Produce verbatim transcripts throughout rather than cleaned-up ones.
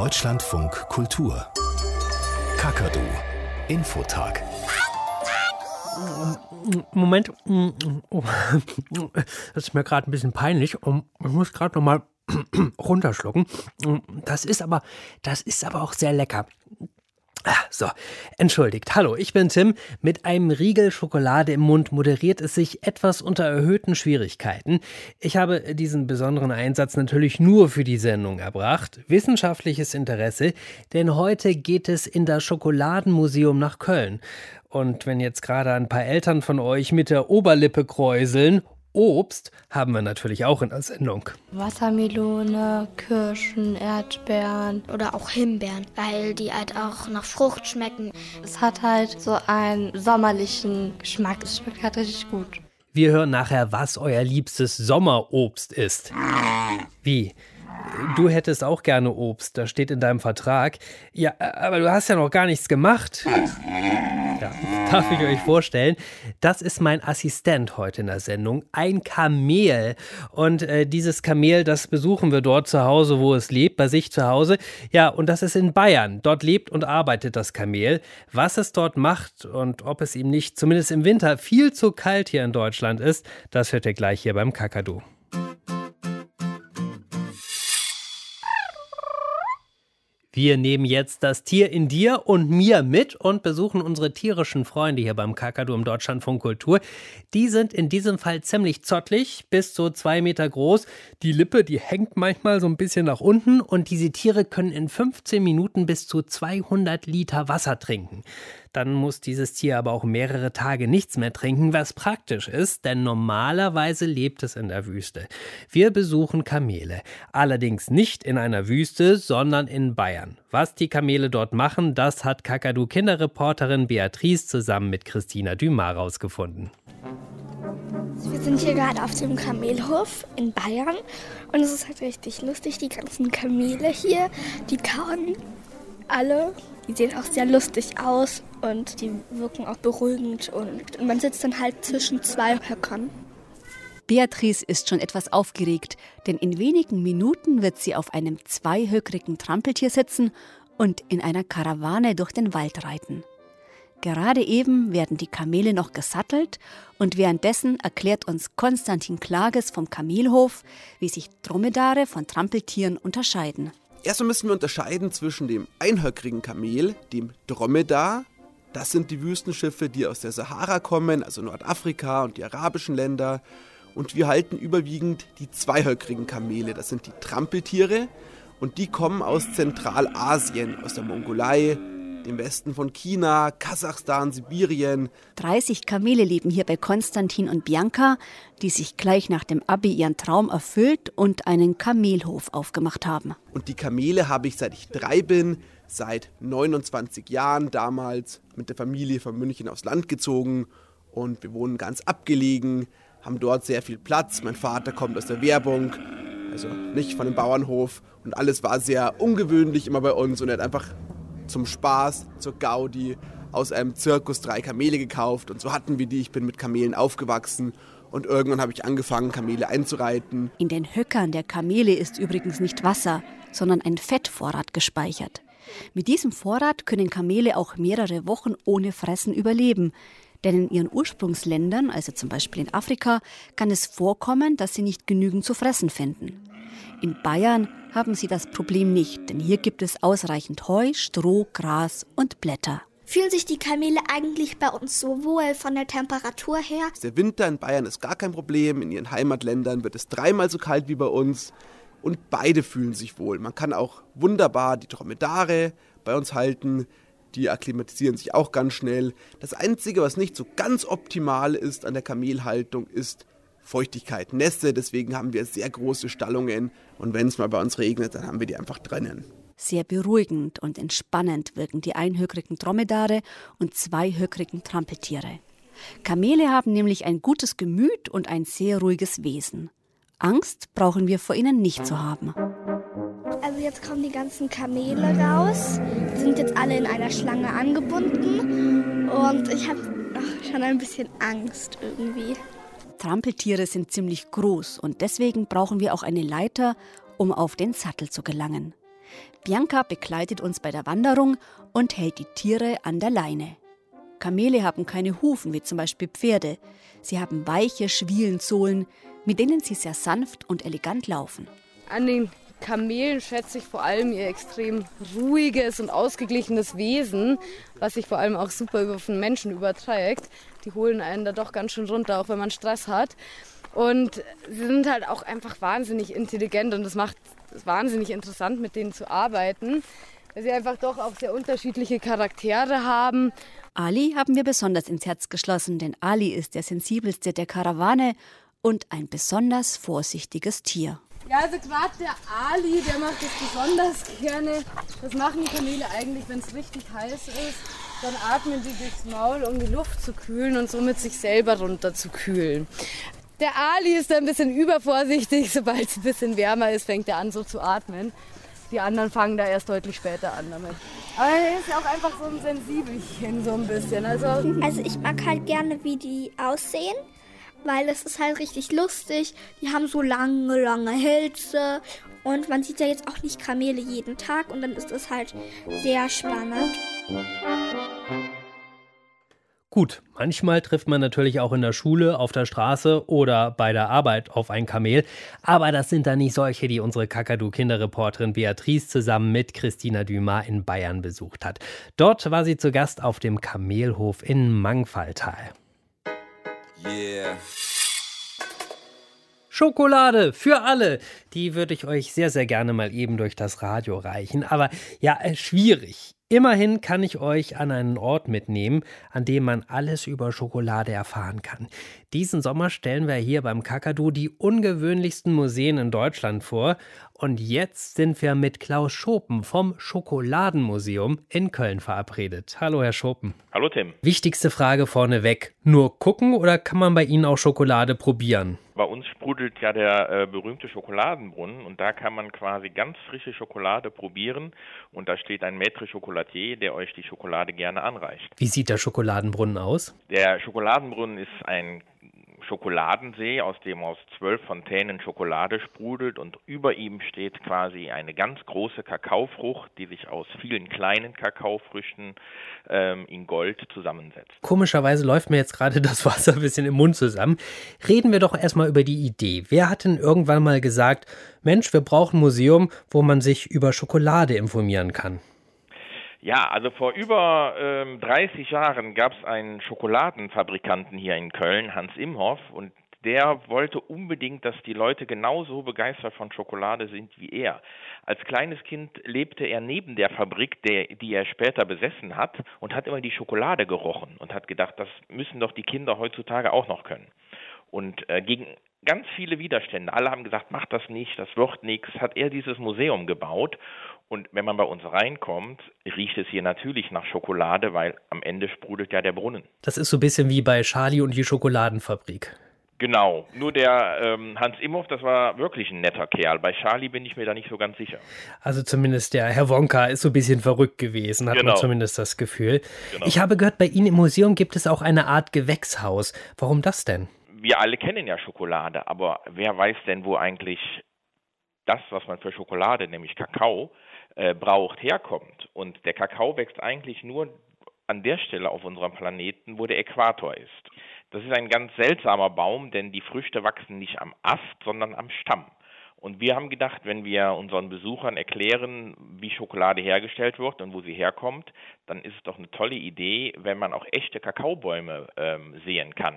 Deutschlandfunk Kultur. Kakadu. Infotag. Moment. Oh, das ist mir gerade ein bisschen peinlich. Ich muss gerade noch mal runterschlucken. Das ist aber, das ist aber auch sehr lecker. So, entschuldigt. Hallo, ich bin Tim. Mit einem Riegel Schokolade im Mund moderiert es sich etwas unter erhöhten Schwierigkeiten. Ich habe diesen besonderen Einsatz natürlich nur für die Sendung erbracht. Wissenschaftliches Interesse, denn heute geht es in das Schokoladenmuseum nach Köln. Und wenn jetzt gerade ein paar Eltern von euch mit der Oberlippe kräuseln, Obst haben wir natürlich auch in der Sendung. Wassermelone, Kirschen, Erdbeeren oder auch Himbeeren, weil die halt auch nach Frucht schmecken. Es hat halt so einen sommerlichen Geschmack. Es schmeckt halt richtig gut. Wir hören nachher, was euer liebstes Sommerobst ist. Wie? Du hättest auch gerne Obst, das steht in deinem Vertrag. Ja, aber du hast ja noch gar nichts gemacht. Ja, darf ich euch vorstellen. Das ist mein Assistent heute in der Sendung, ein Kamel. Und äh, dieses Kamel, das besuchen wir dort zu Hause, wo es lebt, bei sich zu Hause. Ja, und das ist in Bayern. Dort lebt und arbeitet das Kamel. Was es dort macht und ob es ihm nicht, zumindest im Winter, viel zu kalt hier in Deutschland ist, das hört ihr gleich hier beim Kakadu. Wir nehmen jetzt das Tier in dir und mir mit und besuchen unsere tierischen Freunde hier beim Kakadu im Deutschlandfunk Kultur. Die sind in diesem Fall ziemlich zottelig, bis so zwei Meter groß. Die Lippe, die hängt manchmal so ein bisschen nach unten und diese Tiere können in fünfzehn Minuten bis zu zweihundert Liter Wasser trinken. Dann muss dieses Tier aber auch mehrere Tage nichts mehr trinken, was praktisch ist, denn normalerweise lebt es in der Wüste. Wir besuchen Kamele, allerdings nicht in einer Wüste, sondern in Bayern. Was die Kamele dort machen, das hat Kakadu-Kinderreporterin Beatrice zusammen mit Christina Dumas rausgefunden. Wir sind hier gerade auf dem Kamelhof in Bayern und es ist halt richtig lustig, die ganzen Kamele hier, die kauen alle. Die sehen auch sehr lustig aus und die wirken auch beruhigend und man sitzt dann halt zwischen zwei Höckern. Beatrice ist schon etwas aufgeregt, denn in wenigen Minuten wird sie auf einem zweihöckrigen Trampeltier sitzen und in einer Karawane durch den Wald reiten. Gerade eben werden die Kamele noch gesattelt und währenddessen erklärt uns Konstantin Klages vom Kamelhof, wie sich Dromedare von Trampeltieren unterscheiden. Erstmal müssen wir unterscheiden zwischen dem einhöckrigen Kamel, dem Dromedar. Das sind die Wüstenschiffe, die aus der Sahara kommen, also Nordafrika und die arabischen Länder. Und wir halten überwiegend die zweihöckrigen Kamele, das sind die Trampeltiere. Und die kommen aus Zentralasien, aus der Mongolei, dem Westen von China, Kasachstan, Sibirien. dreißig Kamele leben hier bei Konstantin und Bianca, die sich gleich nach dem Abi ihren Traum erfüllt und einen Kamelhof aufgemacht haben. Und die Kamele habe ich, seit ich drei bin, seit neunundzwanzig Jahren damals mit der Familie von München aufs Land gezogen. Und wir wohnen ganz abgelegen, haben dort sehr viel Platz. Mein Vater kommt aus der Werbung, also nicht von dem Bauernhof. Und alles war sehr ungewöhnlich immer bei uns und er hat einfach zum Spaß, zur Gaudi, aus einem Zirkus drei Kamele gekauft und so hatten wir die. Ich bin mit Kamelen aufgewachsen und irgendwann habe ich angefangen, Kamele einzureiten. In den Höckern der Kamele ist übrigens nicht Wasser, sondern ein Fettvorrat gespeichert. Mit diesem Vorrat können Kamele auch mehrere Wochen ohne Fressen überleben. Denn in ihren Ursprungsländern, also zum Beispiel in Afrika, kann es vorkommen, dass sie nicht genügend zu fressen finden. In Bayern haben sie das Problem nicht, denn hier gibt es ausreichend Heu, Stroh, Gras und Blätter. Fühlen sich die Kamele eigentlich bei uns so wohl von der Temperatur her? Der Winter in Bayern ist gar kein Problem. In ihren Heimatländern wird es dreimal so kalt wie bei uns. Und beide fühlen sich wohl. Man kann auch wunderbar die Dromedare bei uns halten. Die akklimatisieren sich auch ganz schnell. Das Einzige, was nicht so ganz optimal ist an der Kamelhaltung, ist Feuchtigkeit, Nässe. Deswegen haben wir sehr große Stallungen. Und wenn es mal bei uns regnet, dann haben wir die einfach drinnen. Sehr beruhigend und entspannend wirken die einhöckrigen Dromedare und zweihöckrigen Trampeltiere. Kamele haben nämlich ein gutes Gemüt und ein sehr ruhiges Wesen. Angst brauchen wir vor ihnen nicht zu haben. Also jetzt kommen die ganzen Kamele raus, die sind jetzt alle in einer Schlange angebunden und ich habe schon ein bisschen Angst irgendwie. Trampeltiere sind ziemlich groß und deswegen brauchen wir auch eine Leiter, um auf den Sattel zu gelangen. Bianca begleitet uns bei der Wanderung und hält die Tiere an der Leine. Kamele haben keine Hufen, wie zum Beispiel Pferde. Sie haben weiche Schwielensohlen, mit denen sie sehr sanft und elegant laufen. An den Kamelen schätze ich vor allem ihr extrem ruhiges und ausgeglichenes Wesen, was sich vor allem auch super auf den Menschen überträgt. Die holen einen da doch ganz schön runter, auch wenn man Stress hat. Und sie sind halt auch einfach wahnsinnig intelligent und es macht es wahnsinnig interessant, mit denen zu arbeiten, weil sie einfach doch auch sehr unterschiedliche Charaktere haben. Ali haben wir besonders ins Herz geschlossen, denn Ali ist der sensibelste der Karawane und ein besonders vorsichtiges Tier. Ja, also gerade der Ali, der macht das besonders gerne. Das machen die Kamele eigentlich, wenn es richtig heiß ist. Dann atmen die durchs Maul, um die Luft zu kühlen und somit sich selber runter zu kühlen. Der Ali ist da ein bisschen übervorsichtig. Sobald es ein bisschen wärmer ist, fängt er an so zu atmen. Die anderen fangen da erst deutlich später an damit. Aber er ist ja auch einfach so ein Sensibelchen, so ein bisschen. Also, Also ich mag halt gerne, wie die aussehen, weil es ist halt richtig lustig. Die haben so lange, lange Hälse und man sieht ja jetzt auch nicht Kamele jeden Tag und dann ist es halt sehr spannend. Gut, manchmal trifft man natürlich auch in der Schule, auf der Straße oder bei der Arbeit auf ein Kamel. Aber das sind dann nicht solche, die unsere Kakadu-Kinderreporterin Beatrice zusammen mit Christina Dumas in Bayern besucht hat. Dort war sie zu Gast auf dem Kamelhof in Mangfalltal. Yeah. Schokolade für alle, die würde ich euch sehr, sehr gerne mal eben durch das Radio reichen. Aber ja, äh, schwierig. Immerhin kann ich euch an einen Ort mitnehmen, an dem man alles über Schokolade erfahren kann. Diesen Sommer stellen wir hier beim Kakadu die ungewöhnlichsten Museen in Deutschland vor. Und jetzt sind wir mit Klaus Schopen vom Schokoladenmuseum in Köln verabredet. Hallo, Herr Schopen. Hallo, Tim. Wichtigste Frage vorneweg. Nur gucken oder kann man bei Ihnen auch Schokolade probieren? Bei uns sprudelt ja der äh, berühmte Schokoladenbrunnen und da kann man quasi ganz frische Schokolade probieren und da steht ein Maître Chocolatier, der euch die Schokolade gerne anreicht. Wie sieht der Schokoladenbrunnen aus? Der Schokoladenbrunnen ist ein Schokoladensee, aus dem aus zwölf Fontänen Schokolade sprudelt und über ihm steht quasi eine ganz große Kakaofrucht, die sich aus vielen kleinen Kakaofrüchten ähm, in Gold zusammensetzt. Komischerweise läuft mir jetzt gerade das Wasser ein bisschen im Mund zusammen. Reden wir doch erstmal über die Idee. Wer hat denn irgendwann mal gesagt, Mensch, wir brauchen ein Museum, wo man sich über Schokolade informieren kann? Ja, also vor über ähm, dreißig Jahren gab es einen Schokoladenfabrikanten hier in Köln, Hans Imhoff, und der wollte unbedingt, dass die Leute genauso begeistert von Schokolade sind wie er. Als kleines Kind lebte er neben der Fabrik, der, die er später besessen hat, und hat immer die Schokolade gerochen und hat gedacht, das müssen doch die Kinder heutzutage auch noch können. Und äh, gegen ganz viele Widerstände, alle haben gesagt, mach das nicht, das wird nichts, hat er dieses Museum gebaut. Und wenn man bei uns reinkommt, riecht es hier natürlich nach Schokolade, weil am Ende sprudelt ja der Brunnen. Das ist so ein bisschen wie bei Charlie und die Schokoladenfabrik. Genau, nur der ähm, Hans Imhoff, das war wirklich ein netter Kerl. Bei Charlie bin ich mir da nicht so ganz sicher. Also zumindest der Herr Wonka ist so ein bisschen verrückt gewesen, hat Genau. man zumindest das Gefühl. Genau. Ich habe gehört, bei Ihnen im Museum gibt es auch eine Art Gewächshaus. Warum das denn? Wir alle kennen ja Schokolade, aber wer weiß denn, wo eigentlich das, was man für Schokolade, nämlich Kakao, äh, braucht, herkommt. Und der Kakao wächst eigentlich nur an der Stelle auf unserem Planeten, wo der Äquator ist. Das ist ein ganz seltsamer Baum, denn die Früchte wachsen nicht am Ast, sondern am Stamm. Und wir haben gedacht, wenn wir unseren Besuchern erklären, wie Schokolade hergestellt wird und wo sie herkommt, dann ist es doch eine tolle Idee, wenn man auch echte Kakaobäume ähm, sehen kann.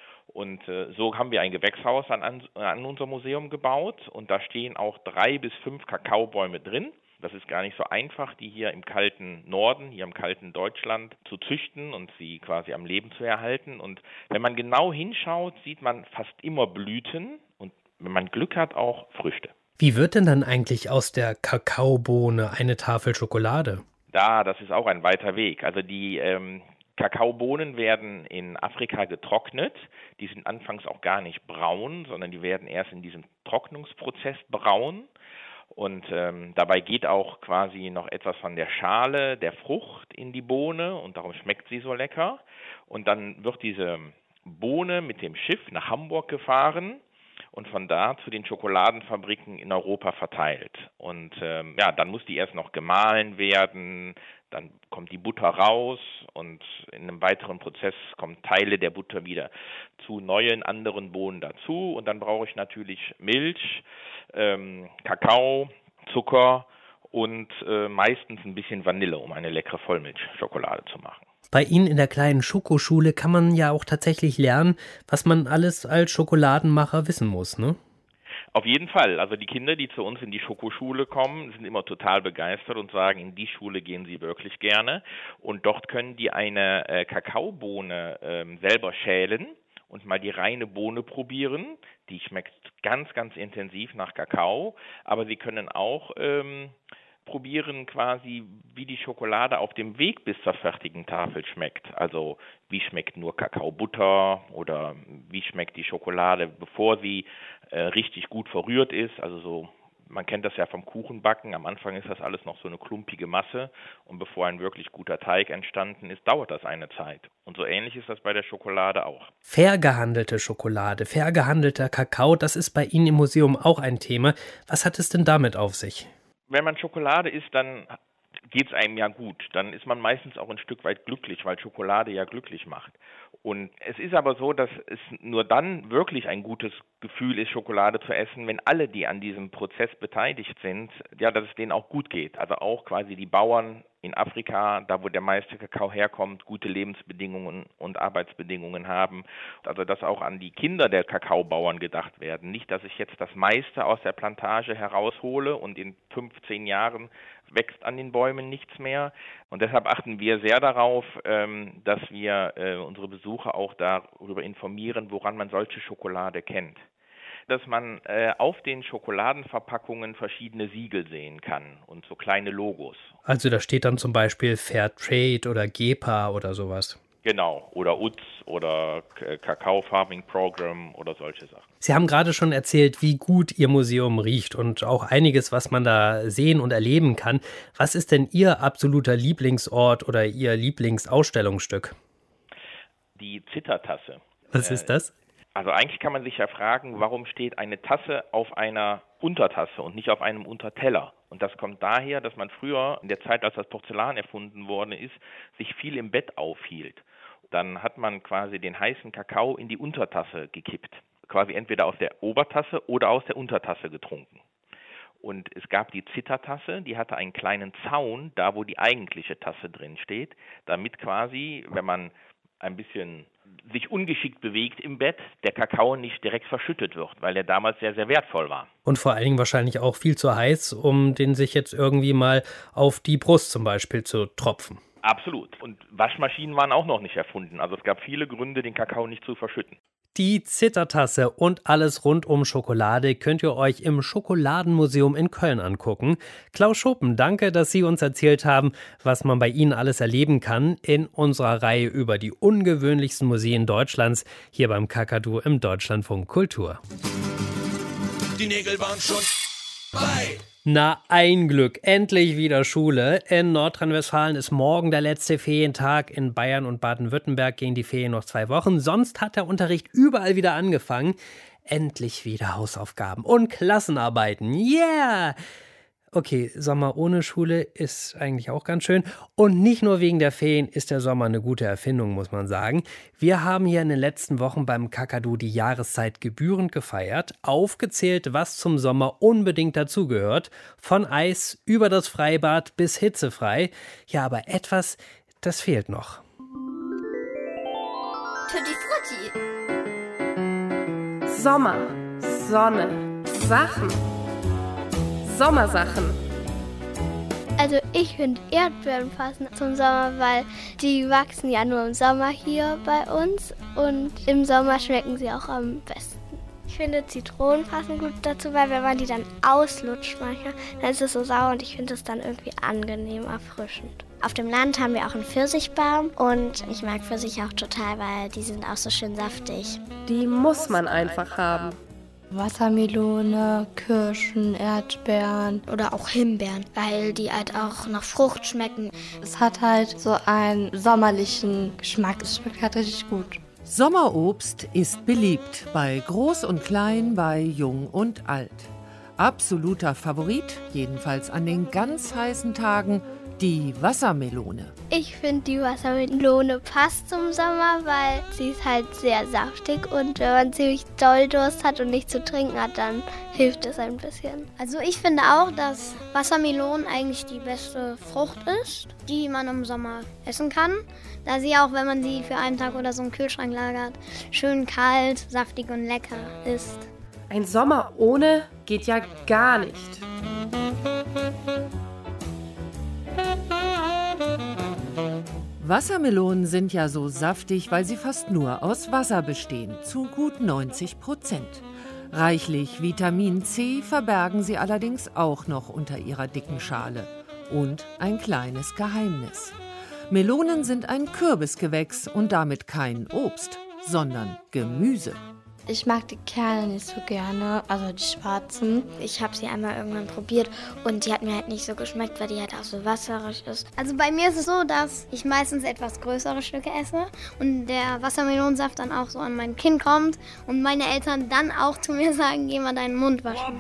Und äh, so haben wir ein Gewächshaus an, an, an unser Museum gebaut und da stehen auch drei bis fünf Kakaobäume drin. Das ist gar nicht so einfach, die hier im kalten Norden, hier im kalten Deutschland zu züchten und sie quasi am Leben zu erhalten. Und wenn man genau hinschaut, sieht man fast immer Blüten und wenn man Glück hat, auch Früchte. Wie wird denn dann eigentlich aus der Kakaobohne eine Tafel Schokolade? Da, das ist auch ein weiter Weg. Also die ähm, Kakaobohnen werden in Afrika getrocknet. Die sind anfangs auch gar nicht braun, sondern die werden erst in diesem Trocknungsprozess braun. Und ähm, dabei geht auch quasi noch etwas von der Schale der Frucht in die Bohne und darum schmeckt sie so lecker. Und dann wird diese Bohne mit dem Schiff nach Hamburg gefahren und von da zu den Schokoladenfabriken in Europa verteilt. Und ähm, ja, dann muss die erst noch gemahlen werden, dann kommt die Butter raus und in einem weiteren Prozess kommen Teile der Butter wieder zu neuen, anderen Bohnen dazu. Und dann brauche ich natürlich Milch, ähm, Kakao, Zucker und äh, meistens ein bisschen Vanille, um eine leckere Vollmilchschokolade zu machen. Bei Ihnen in der kleinen Schokoschule kann man ja auch tatsächlich lernen, was man alles als Schokoladenmacher wissen muss, ne? Auf jeden Fall. Also die Kinder, die zu uns in die Schokoschule kommen, sind immer total begeistert und sagen, in die Schule gehen sie wirklich gerne. Und dort können die eine äh, Kakaobohne äh, selber schälen und mal die reine Bohne probieren. Die schmeckt ganz, ganz intensiv nach Kakao. Aber sie können auch ähm, probieren quasi, wie die Schokolade auf dem Weg bis zur fertigen Tafel schmeckt. Also wie schmeckt nur Kakaobutter oder wie schmeckt die Schokolade, bevor sie äh, richtig gut verrührt ist. Also so, man kennt das ja vom Kuchenbacken. Am Anfang ist das alles noch so eine klumpige Masse und bevor ein wirklich guter Teig entstanden ist, dauert das eine Zeit. Und so ähnlich ist das bei der Schokolade auch. Fair gehandelte Schokolade, fair gehandelter Kakao, das ist bei Ihnen im Museum auch ein Thema. Was hat es denn damit auf sich? Wenn man Schokolade isst, dann geht es einem ja gut. Dann ist man meistens auch ein Stück weit glücklich, weil Schokolade ja glücklich macht. Und es ist aber so, dass es nur dann wirklich ein gutes Gefühl ist, Schokolade zu essen, wenn alle, die an diesem Prozess beteiligt sind, ja, dass es denen auch gut geht. Also auch quasi die Bauern in Afrika, da wo der meiste Kakao herkommt, gute Lebensbedingungen und Arbeitsbedingungen haben. Also dass auch an die Kinder der Kakaobauern gedacht werden. Nicht, dass ich jetzt das meiste aus der Plantage heraushole und in fünfzehn Jahren wächst an den Bäumen nichts mehr. Und deshalb achten wir sehr darauf, dass wir unsere Besucher auch darüber informieren, woran man solche Schokolade kennt. Dass man äh, auf den Schokoladenverpackungen verschiedene Siegel sehen kann und so kleine Logos. Also da steht dann zum Beispiel Fairtrade oder GEPA oder sowas. Genau, oder U T S oder Kakao Farming Program oder solche Sachen. Sie haben gerade schon erzählt, wie gut Ihr Museum riecht und auch einiges, was man da sehen und erleben kann. Was ist denn Ihr absoluter Lieblingsort oder Ihr Lieblingsausstellungsstück? Die Zittertasse. Was ist das? Also eigentlich kann man sich ja fragen, warum steht eine Tasse auf einer Untertasse und nicht auf einem Unterteller? Und das kommt daher, dass man früher, in der Zeit, als das Porzellan erfunden worden ist, sich viel im Bett aufhielt. Dann hat man quasi den heißen Kakao in die Untertasse gekippt. Quasi entweder aus der Obertasse oder aus der Untertasse getrunken. Und es gab die Zittertasse, die hatte einen kleinen Zaun, da wo die eigentliche Tasse drin steht, damit quasi, wenn man ein bisschen sich ungeschickt bewegt im Bett, der Kakao nicht direkt verschüttet wird, weil der damals sehr, sehr wertvoll war. Und vor allen Dingen wahrscheinlich auch viel zu heiß, um den sich jetzt irgendwie mal auf die Brust zum Beispiel zu tropfen. Absolut. Und Waschmaschinen waren auch noch nicht erfunden. Also es gab viele Gründe, den Kakao nicht zu verschütten. Die Zittertasse und alles rund um Schokolade könnt ihr euch im Schokoladenmuseum in Köln angucken. Klaus Schopen, danke, dass Sie uns erzählt haben, was man bei Ihnen alles erleben kann in unserer Reihe über die ungewöhnlichsten Museen Deutschlands hier beim Kakadu im Deutschlandfunk Kultur. Die Nägel waren schon bei. Na, ein Glück. Endlich wieder Schule. In Nordrhein-Westfalen ist morgen der letzte Ferientag. In Bayern und Baden-Württemberg gehen die Ferien noch zwei Wochen. Sonst hat der Unterricht überall wieder angefangen. Endlich wieder Hausaufgaben und Klassenarbeiten. Yeah! Okay, Sommer ohne Schule ist eigentlich auch ganz schön. Und nicht nur wegen der Ferien ist der Sommer eine gute Erfindung, muss man sagen. Wir haben hier in den letzten Wochen beim Kakadu die Jahreszeit gebührend gefeiert, aufgezählt, was zum Sommer unbedingt dazugehört. Von Eis über das Freibad bis hitzefrei. Ja, aber etwas, das fehlt noch. Tutti Frutti. Sommer, Sonne, Sachen. Sommersachen. Also ich finde Erdbeeren passen zum Sommer, weil die wachsen ja nur im Sommer hier bei uns und im Sommer schmecken sie auch am besten. Ich finde Zitronen passen gut dazu, weil wenn man die dann auslutscht manchmal, dann ist es so sauer und ich finde es dann irgendwie angenehm erfrischend. Auf dem Land haben wir auch einen Pfirsichbaum und ich mag Pfirsiche auch total, weil die sind auch so schön saftig. Die muss man einfach haben. Wassermelone, Kirschen, Erdbeeren oder auch Himbeeren, weil die halt auch nach Frucht schmecken. Es hat halt so einen sommerlichen Geschmack. Es schmeckt halt richtig gut. Sommerobst ist beliebt bei Groß und Klein, bei Jung und Alt. Absoluter Favorit, jedenfalls an den ganz heißen Tagen, die Wassermelone. Ich finde, die Wassermelone passt zum Sommer, weil sie ist halt sehr saftig und wenn man ziemlich doll Durst hat und nichts zu trinken hat, dann hilft es ein bisschen. Also ich finde auch, dass Wassermelonen eigentlich die beste Frucht ist, die man im Sommer essen kann, da sie auch, wenn man sie für einen Tag oder so im Kühlschrank lagert, schön kalt, saftig und lecker ist. Ein Sommer ohne geht ja gar nicht. Wassermelonen sind ja so saftig, weil sie fast nur aus Wasser bestehen, zu gut neunzig Prozent. Reichlich Vitamin C verbergen sie allerdings auch noch unter ihrer dicken Schale. Und ein kleines Geheimnis. Melonen sind ein Kürbisgewächs und damit kein Obst, sondern Gemüse. Ich mag die Kerne nicht so gerne, also die schwarzen. Ich habe sie einmal irgendwann probiert und die hat mir halt nicht so geschmeckt, weil die halt auch so wasserig ist. Also bei mir ist es so, dass ich meistens etwas größere Stücke esse und der Wassermelonensaft dann auch so an mein Kinn kommt und meine Eltern dann auch zu mir sagen, geh mal deinen Mund waschen.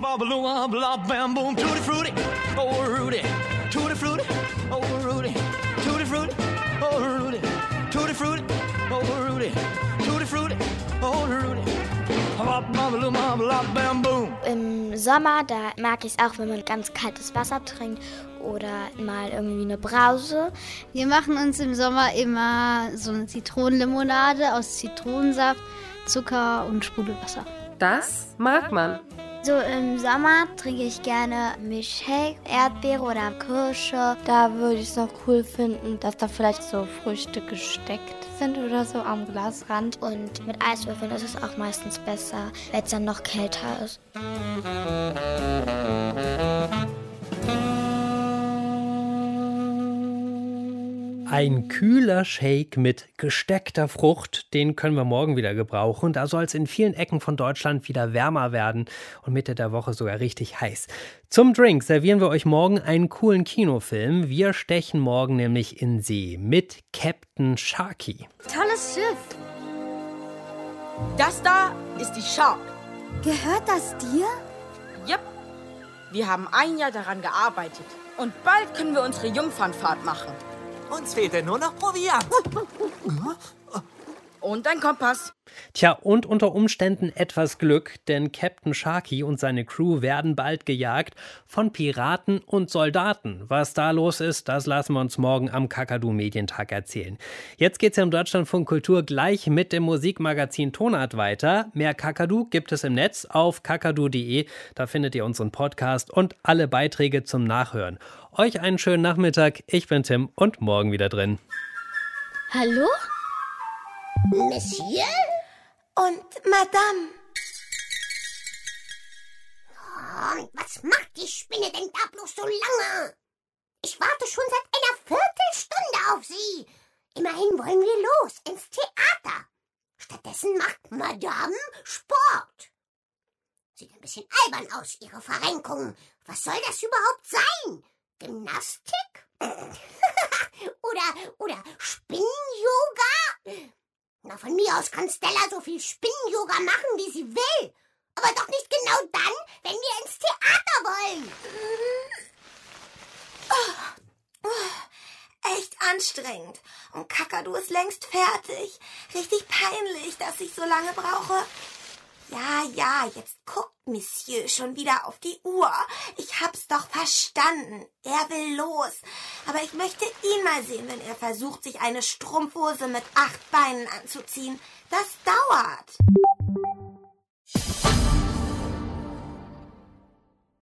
Im Sommer, da mag ich es auch, wenn man ganz kaltes Wasser trinkt oder mal irgendwie eine Brause. Wir machen uns im Sommer immer so eine Zitronenlimonade aus Zitronensaft, Zucker und Sprudelwasser. Das mag man. So im Sommer trinke ich gerne Milchshake, Erdbeere oder Kirsche. Da würde ich es noch cool finden, dass da vielleicht so Früchte gesteckt sind oder so am Glasrand. Und mit Eiswürfeln ist es auch meistens besser, weil es dann noch kälter ist. Ein kühler Shake mit gesteckter Frucht, den können wir morgen wieder gebrauchen. Da soll es in vielen Ecken von Deutschland wieder wärmer werden und Mitte der Woche sogar richtig heiß. Zum Drink servieren wir euch morgen einen coolen Kinofilm. Wir stechen morgen nämlich in See mit Captain Sharky. Tolles Schiff. Das da ist die Shark. Gehört das dir? Yep. Wir haben ein Jahr daran gearbeitet und bald können wir unsere Jungfernfahrt machen. Uns fehlt ja nur noch Proviant. Und ein Kompass. Tja, und unter Umständen etwas Glück, denn Captain Sharky und seine Crew werden bald gejagt von Piraten und Soldaten. Was da los ist, das lassen wir uns morgen am Kakadu-Medientag erzählen. Jetzt geht's ja im Deutschlandfunk Kultur gleich mit dem Musikmagazin Tonart weiter. Mehr Kakadu gibt es im Netz auf kakadu punkt de. Da findet ihr unseren Podcast und alle Beiträge zum Nachhören. Euch einen schönen Nachmittag. Ich bin Tim und morgen wieder drin. Hallo? Monsieur? Und Madame? Oh, was macht die Spinne denn da bloß so lange? Ich warte schon seit einer Viertelstunde auf Sie. Immerhin wollen wir los ins Theater. Stattdessen macht Madame Sport. Sieht ein bisschen albern aus, Ihre Verrenkung. Was soll das überhaupt sein? Gymnastik? oder, oder Spinn-Yoga? Na, von mir aus kann Stella so viel Spinn-Yoga machen, wie sie will. Aber doch nicht genau dann, wenn wir ins Theater wollen. Oh, oh, echt anstrengend. Und Kakadu ist längst fertig. Richtig peinlich, dass ich so lange brauche. Ja, ja, jetzt guckt Monsieur schon wieder auf die Uhr. Ich hab's doch verstanden. Er will los. Aber ich möchte ihn mal sehen, wenn er versucht, sich eine Strumpfhose mit acht Beinen anzuziehen. Das dauert.